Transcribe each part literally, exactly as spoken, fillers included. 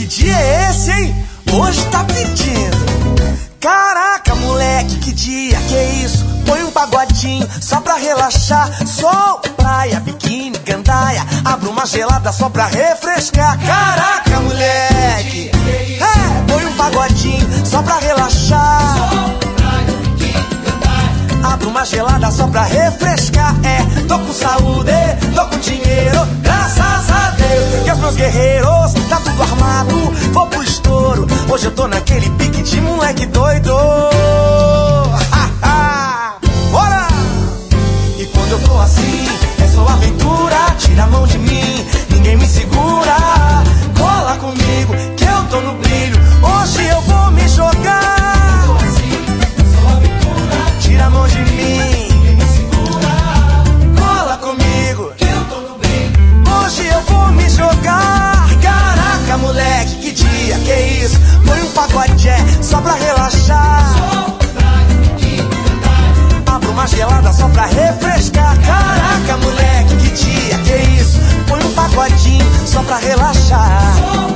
dia é esse, hein? Hoje tá pedindo. Caraca, moleque, que dia, que isso? Põe um pagodinho só pra relaxar. Sol, praia, biquíni, gandaia. Abra uma gelada só pra refrescar. Caraca, moleque, é, põe um pagodinho só pra relaxar. Sol, praia, biquíni, gandaia. Abra uma gelada só pra refrescar. É, tô com saúde, tô com dinheiro, graças a Deus. Que os meus guerreiros, tá tudo armado, vou pro estouro. Hoje eu tô naquele pique de moleque doido. Ha, ha. Bora! E quando eu tô assim, é só aventura. Tira a mão de mim, ninguém me segura. Cola comigo, que eu tô no brilho. Hoje eu vou me jogar. Eu tô assim, é só aventura. Tira a mão de mim, ninguém me segura. Cola comigo, que eu tô no brilho. Hoje eu vou me jogar. Caraca, moleque, que dia, que isso? Põe um pagodé só pra relaxar. Abra uma gelada só pra refrescar. Caraca, moleque, que dia, que isso? Põe um pagodinho só pra relaxar.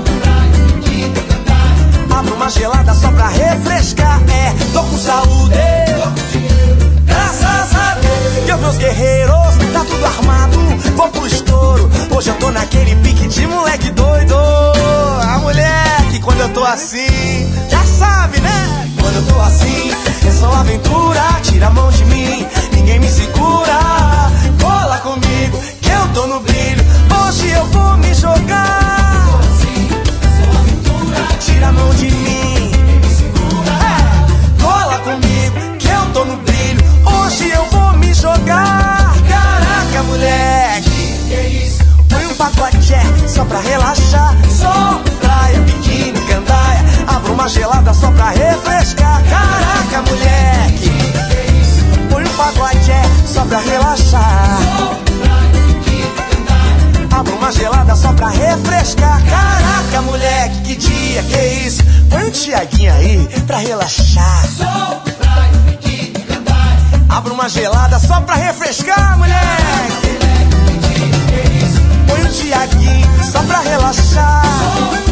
Abra uma gelada só pra refrescar. É, tô com saúde, graças a Deus. Que os meus guerreiros, tá tudo armado, vou pro estouro. Hoje eu tô naquele pique de moleque doido. A moleque, quando eu tô assim, já sabe, né? Quando eu tô assim, é só aventura. Tira a mão de mim, ninguém me segura. Cola comigo, que eu tô no brilho. Hoje eu vou me jogar. Eu tô assim, é só aventura. Tira a mão de mim, ninguém me segura. É, cola comigo, que eu tô no brilho. Hoje eu vou me jogar. Caraca, moleque, que isso? Põe um pagodé só pra relaxar. Sol, praia, biquíni, gandaia. Abra uma gelada só pra refrescar. Caraca, moleque, que isso? Põe um pagodé só pra relaxar. Sol, praia, biquíni, gandaia. Abra uma gelada só pra refrescar. Caraca, moleque, que dia, que isso? Põe um Tiaguinho aí pra relaxar. Sol, praia, biquíni, gandaia. Abra uma gelada só pra refrescar, moleque. Põe um Tiaguinho só pra relaxar.